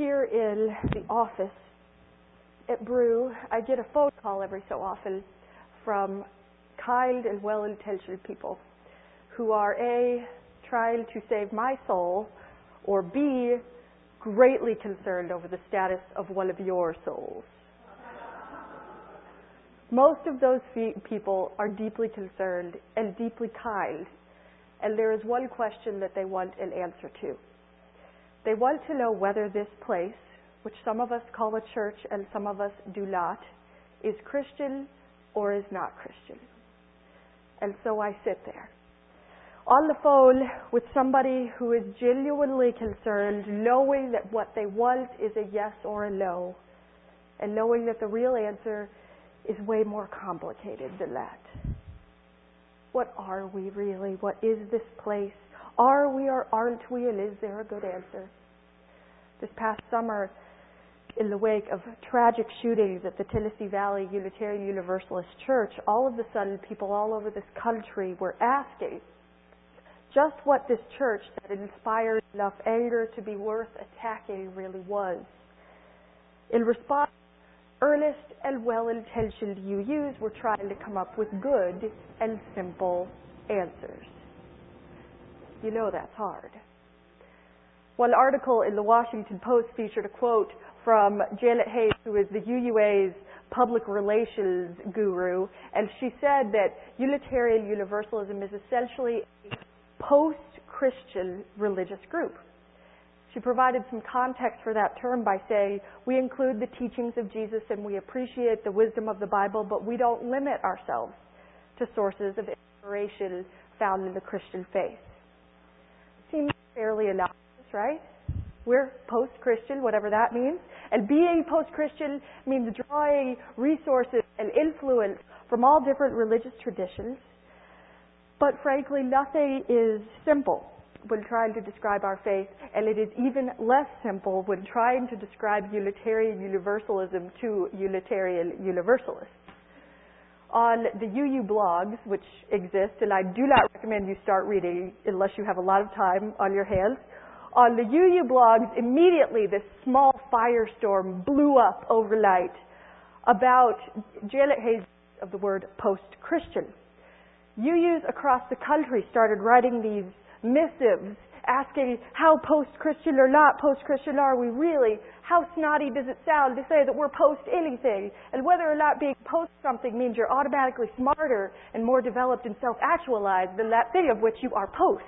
here in the office at Brew, I get a phone call every so often from kind and well-intentioned people who are A, trying to save my soul, or B, greatly concerned over the status of one of your souls. Most of those people are deeply concerned and deeply kind, and there is one question that they want an answer to. They want to know whether this place, which some of us call a church and some of us do not, is Christian or is not Christian. And so I sit there on the phone with somebody who is genuinely concerned, knowing that what they want is a yes or a no, and knowing that the real answer is way more complicated than that. What are we really? What is this place? Are we or aren't we? And is there a good answer? This past summer, in the wake of tragic shootings at the Tennessee Valley Unitarian Universalist Church, all of a sudden people all over this country were asking just what this church that inspired enough anger to be worth attacking really was. In response, earnest and well-intentioned UUs were trying to come up with good and simple answers. You know that's hard. One article in the Washington Post featured a quote from Janet Hayes, who is the UUA's public relations guru, and she said that Unitarian Universalism is essentially a post-Christian religious group. She provided some context for that term by saying, we include the teachings of Jesus and we appreciate the wisdom of the Bible, but we don't limit ourselves to sources of inspiration found in the Christian faith. Seems fairly innocuous, right? We're post-Christian, whatever that means. And being post-Christian means drawing resources and influence from all different religious traditions. But frankly, nothing is simple when trying to describe our faith, and it is even less simple when trying to describe Unitarian Universalism to Unitarian Universalists. On the UU blogs, which exist, and I do not recommend you start reading unless you have a lot of time on your hands, on the UU blogs, immediately this small firestorm blew up overnight about Janet Hayes' of the word post-Christian. UUs across the country started writing these missives asking how post-Christian or not post-Christian are we really? How snotty does it sound to say that we're post-anything? And whether or not being post-something means you're automatically smarter and more developed and self-actualized than that thing of which you are post.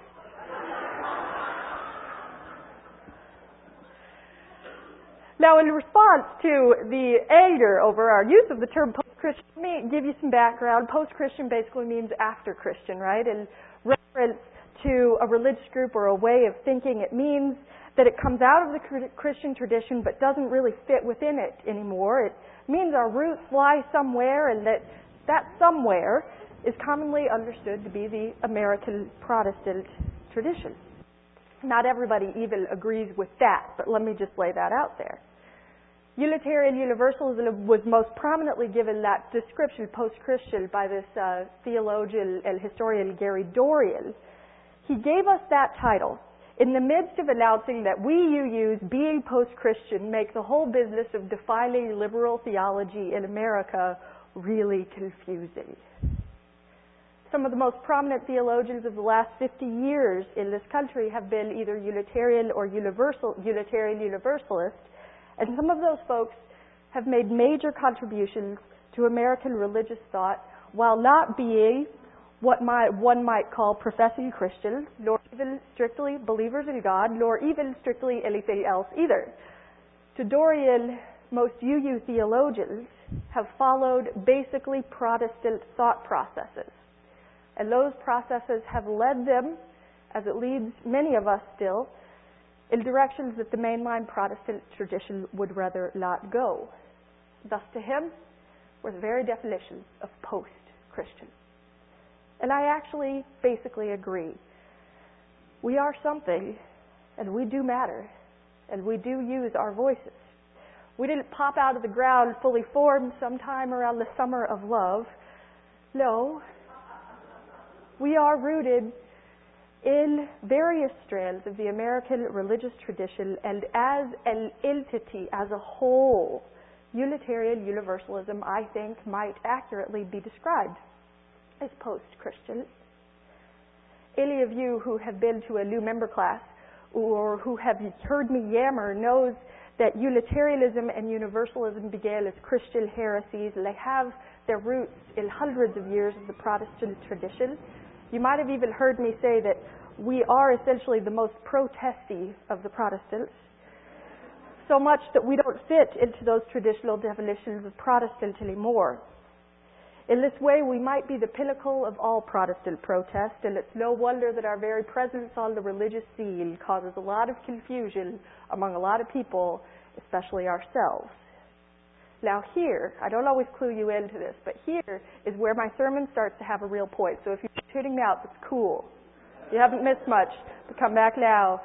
Now, in response to the anger over our use of the term post-Christian, let me give you some background. Post-Christian basically means after Christian, right? In reference to a religious group or a way of thinking, it means that it comes out of the Christian tradition but doesn't really fit within it anymore. It means our roots lie somewhere, and that somewhere is commonly understood to be the American Protestant tradition. Not everybody even agrees with that, but let me just lay that out there. Unitarian Universalism was most prominently given that description, post-Christian, by this theologian and historian Gary Dorian. He gave us that title in the midst of announcing that we UUs, being post-Christian, make the whole business of defining liberal theology in America really confusing. Some of the most prominent theologians of the last 50 years in this country have been either Unitarian or Unitarian Universalist, and some of those folks have made major contributions to American religious thought while not being what one might call professing Christians, nor even strictly believers in God, nor even strictly anything else either. To Dorian, most UU theologians have followed basically Protestant thought processes. And those processes have led them, as it leads many of us still, in directions that the mainline Protestant tradition would rather not go. Thus, to him, were the very definitions of post-Christian. And I actually basically agree. We are something, and we do matter, and we do use our voices. We didn't pop out of the ground fully formed sometime around the summer of love. No. We are rooted in various strands of the American religious tradition, and as an entity, as a whole, Unitarian Universalism, I think, might accurately be described as post-Christian. Any of you who have been to a new member class or who have heard me yammer knows that Unitarianism and Universalism began as Christian heresies, and they have their roots in hundreds of years of the Protestant tradition. You might have even heard me say that we are essentially the most protesty of the Protestants, so much that we don't fit into those traditional definitions of Protestant anymore. In this way, we might be the pinnacle of all Protestant protest, and it's no wonder that our very presence on the religious scene causes a lot of confusion among a lot of people, especially ourselves. Now here, I don't always clue you into this, but here is where my sermon starts to have a real point. So if you're tuning me out, that's cool. You haven't missed much, but come back now.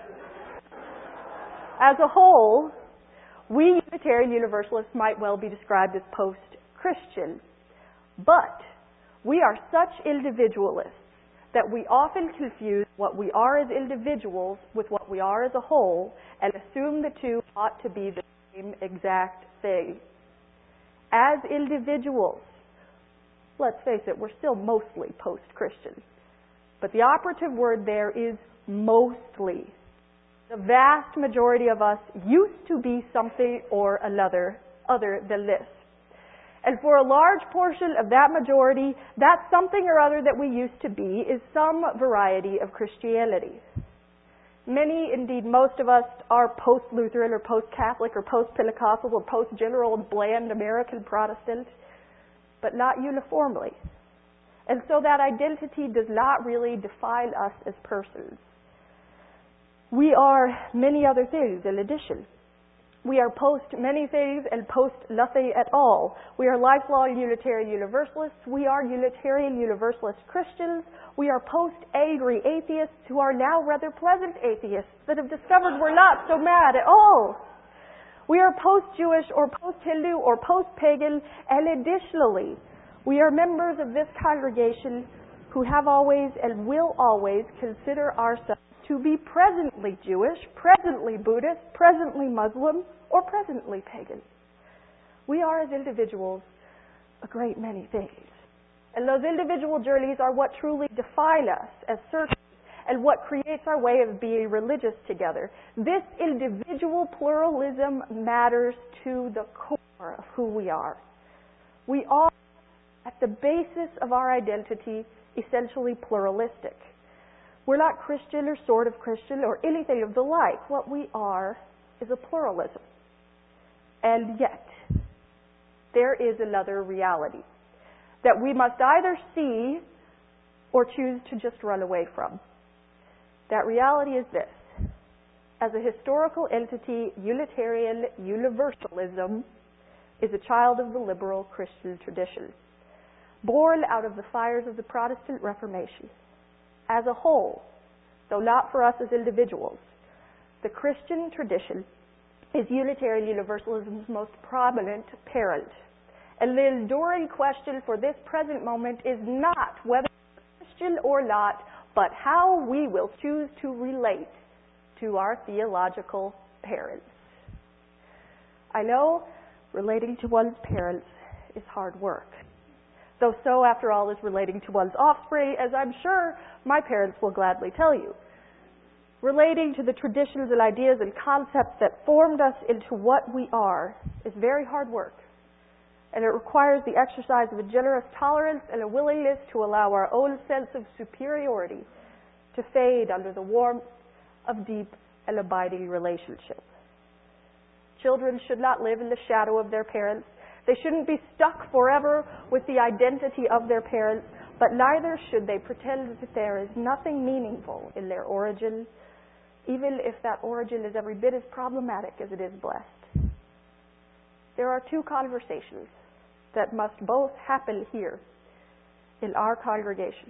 As a whole, we Unitarian Universalists might well be described as post-Christian. But we are such individualists that we often confuse what we are as individuals with what we are as a whole and assume the two ought to be the same exact thing. As individuals, let's face it, we're still mostly post-Christian. But the operative word there is mostly. The vast majority of us used to be something or another other than this. And for a large portion of that majority, that something or other that we used to be is some variety of Christianity. Many, indeed most of us, are post-Lutheran or post-Catholic or post-Pentecostal or post-general and bland American Protestant, but not uniformly. And so that identity does not really define us as persons. We are many other things in addition. We are post many things and post nothing at all. We are lifelong Unitarian Universalists. We are Unitarian Universalist Christians. We are post-angry atheists who are now rather pleasant atheists that have discovered we're not so mad at all. We are post-Jewish or post-Hindu or post-pagan, and additionally, we are members of this congregation who have always and will always consider ourselves to be presently Jewish, presently Buddhist, presently Muslim, or presently pagan. We are, as individuals, a great many things. And those individual journeys are what truly define us as circles and what creates our way of being religious together. This individual pluralism matters to the core of who we are. We are, at the basis of our identity, essentially pluralistic. We're not Christian or sort of Christian or anything of the like. What we are is a pluralism. And yet, there is another reality that we must either see or choose to just run away from. That reality is this. As a historical entity, Unitarian Universalism is a child of the liberal Christian tradition, born out of the fires of the Protestant Reformation. As a whole, though not for us as individuals, the Christian tradition is Unitarian Universalism's most prominent parent. And the enduring question for this present moment is not whether we're Christian or not, but how we will choose to relate to our theological parents. I know relating to one's parents is hard work. Though so, after all, is relating to one's offspring, as I'm sure my parents will gladly tell you. Relating to the traditions and ideas and concepts that formed us into what we are is very hard work. And it requires the exercise of a generous tolerance and a willingness to allow our own sense of superiority to fade under the warmth of deep and abiding relationship. Children should not live in the shadow of their parents. They shouldn't be stuck forever with the identity of their parents, but neither should they pretend that there is nothing meaningful in their origin, even if that origin is every bit as problematic as it is blessed. There are two conversations that must both happen here in our congregation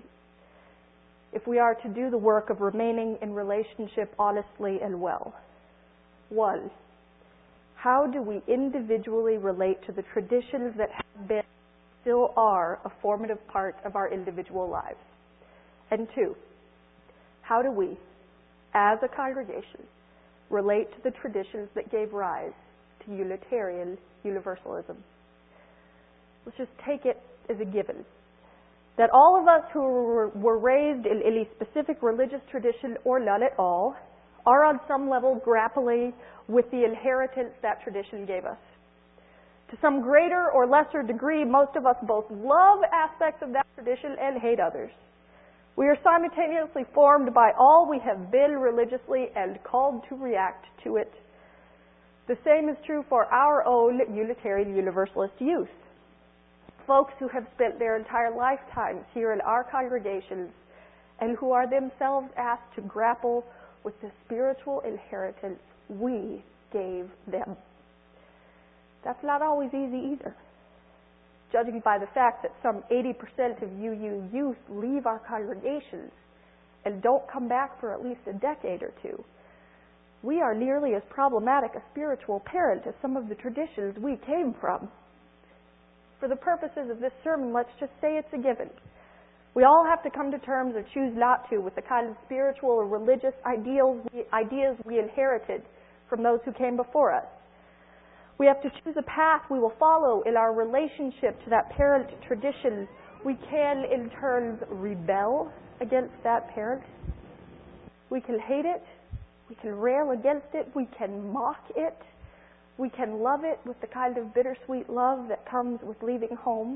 if we are to do the work of remaining in relationship honestly and well. One, how do we individually relate to the traditions that have been, still are, a formative part of our individual lives? And two, How do we, as a congregation, relate to the traditions that gave rise to Unitarian Universalism? Let's just take it as a given that all of us who were raised in any specific religious tradition or none at all are on some level grappling with the inheritance that tradition gave us. To some greater or lesser degree, most of us both love aspects of that tradition and hate others. We are simultaneously formed by all we have been religiously and called to react to it. The same is true for our own Unitarian Universalist youth. Folks who have spent their entire lifetimes here in our congregations and who are themselves asked to grapple with the spiritual inheritance we gave them. That's not always easy either. Judging by the fact that some 80% of UU youth leave our congregations and don't come back for at least a decade or two, we are nearly as problematic a spiritual parent as some of the traditions we came from. For the purposes of this sermon, let's just say it's a given. We all have to come to terms, or choose not to, with the kind of spiritual or religious ideas we inherited from those who came before us. We have to choose a path we will follow in our relationship to that parent tradition. We can, in turn, rebel against that parent. We can hate it. We can rail against it. We can mock it. We can love it with the kind of bittersweet love that comes with leaving home.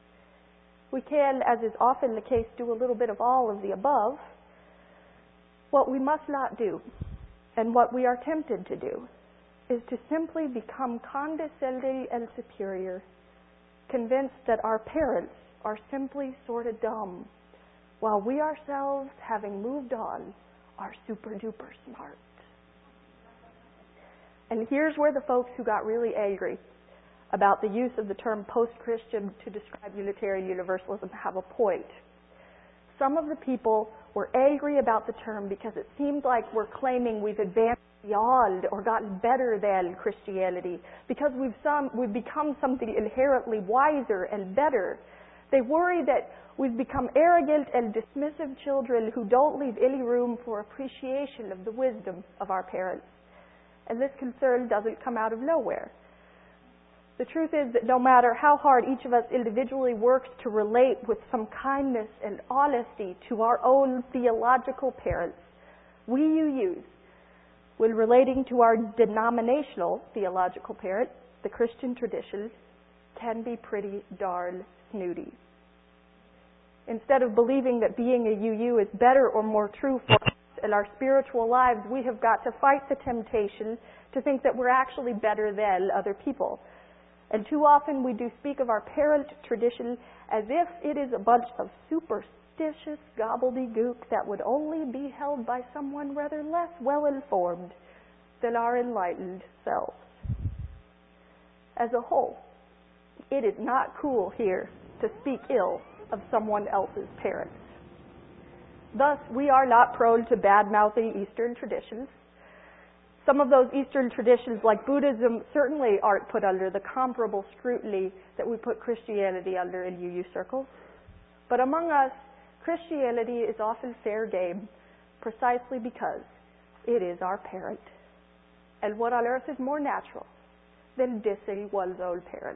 We can, as is often the case, do a little bit of all of the above. What we must not do, and what we are tempted to do, is to simply become condescending and superior, convinced that our parents are simply sort of dumb, while we ourselves, having moved on, are super-duper smart. And here's where the folks who got really angry about the use of the term post-Christian to describe Unitarian Universalism have a point. Some of the people were angry about the term because it seemed like we're claiming we've advanced beyond or gotten better than Christianity, because we've become something inherently wiser and better. They worry that we've become arrogant and dismissive children who don't leave any room for appreciation of the wisdom of our parents. And this concern doesn't come out of nowhere. The truth is that no matter how hard each of us individually works to relate with some kindness and honesty to our own theological parents, we UUs, when relating to our denominational theological parent, the Christian tradition, can be pretty darn snooty. Instead of believing that being a UU is better or more true for us in our spiritual lives, we have got to fight the temptation to think that we're actually better than other people. And too often we do speak of our parent tradition as if it is a bunch of superstitious gobbledygook that would only be held by someone rather less well-informed than our enlightened selves. As a whole, it is not cool here to speak ill of someone else's parents. Thus, we are not prone to bad-mouthing Eastern traditions. Some of those Eastern traditions, like Buddhism, certainly aren't put under the comparable scrutiny that we put Christianity under in UU circles. But among us, Christianity is often fair game precisely because it is our parent. And what on earth is more natural than dissing one's own parents?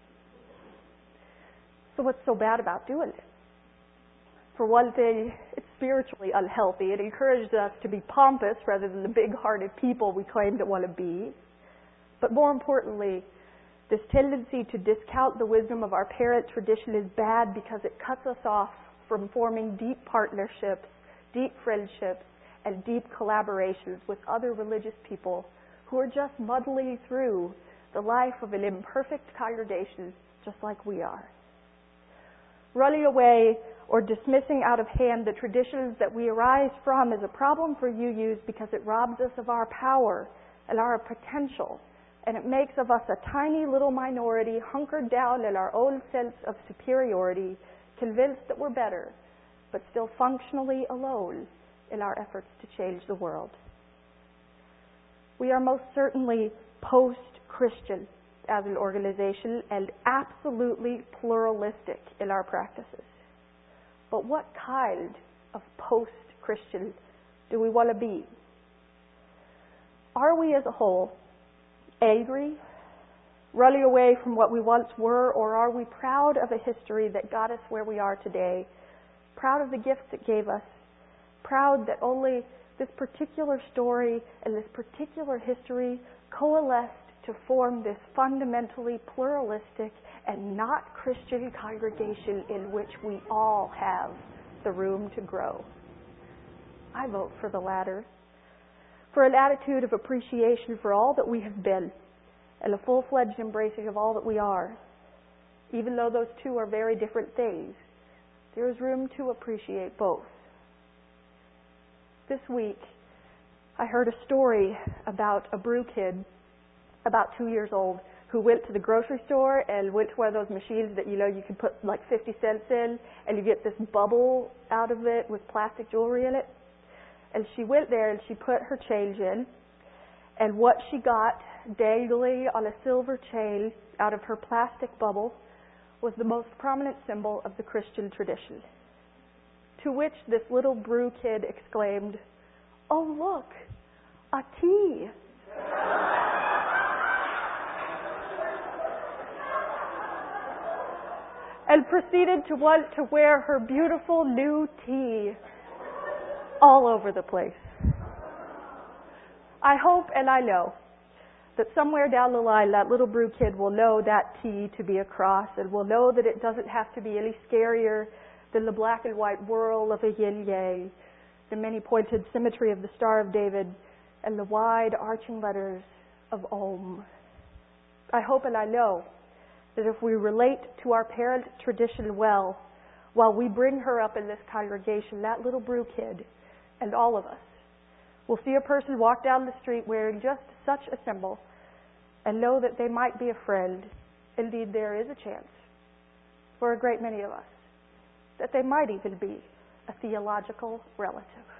So what's so bad about doing it? For one thing, it's spiritually unhealthy. It encourages us to be pompous rather than the big-hearted people we claim to want to be. But more importantly, this tendency to discount the wisdom of our parent tradition is bad because it cuts us off from forming deep partnerships, deep friendships, and deep collaborations with other religious people who are just muddling through the life of an imperfect congregation just like we are. Running away or dismissing out of hand the traditions that we arise from is a problem for UUs because it robs us of our power and our potential, and it makes of us a tiny little minority hunkered down in our own sense of superiority, convinced that we're better, but still functionally alone in our efforts to change the world. We are most certainly post-Christian as an organization and absolutely pluralistic in our practices. But what kind of post-Christian do we want to be? Are we as a whole angry, running away from what we once were, or are we proud of a history that got us where we are today, proud of the gifts it gave us, proud that only this particular story and this particular history coalesced to form this fundamentally pluralistic and not Christian congregation in which we all have the room to grow? I vote for the latter, for an attitude of appreciation for all that we have been and a full-fledged embracing of all that we are. Even though those two are very different things, there is room to appreciate both. This week, I heard a story about a brew kid, about 2 years old, who went to the grocery store and went to one of those machines that you can put like 50 cents in and you get this bubble out of it with plastic jewelry in it. And she went there and she put her change in, and what she got dangling on a silver chain out of her plastic bubble was the most prominent symbol of the Christian tradition. To which this little brew kid exclaimed, "Oh, look, a tea." And proceeded to want to wear her beautiful new tea all over the place. I hope and I know that somewhere down the line that little brew kid will know that T to be a cross and will know that it doesn't have to be any scarier than the black and white whirl of a yin-yang, the many-pointed symmetry of the Star of David, and the wide arching letters of Om. I hope and I know that if we relate to our parent tradition well, while we bring her up in this congregation, that little brew kid and all of us will see a person walk down the street wearing just such a symbol and know that they might be a friend. Indeed, there is a chance for a great many of us that they might even be a theological relative.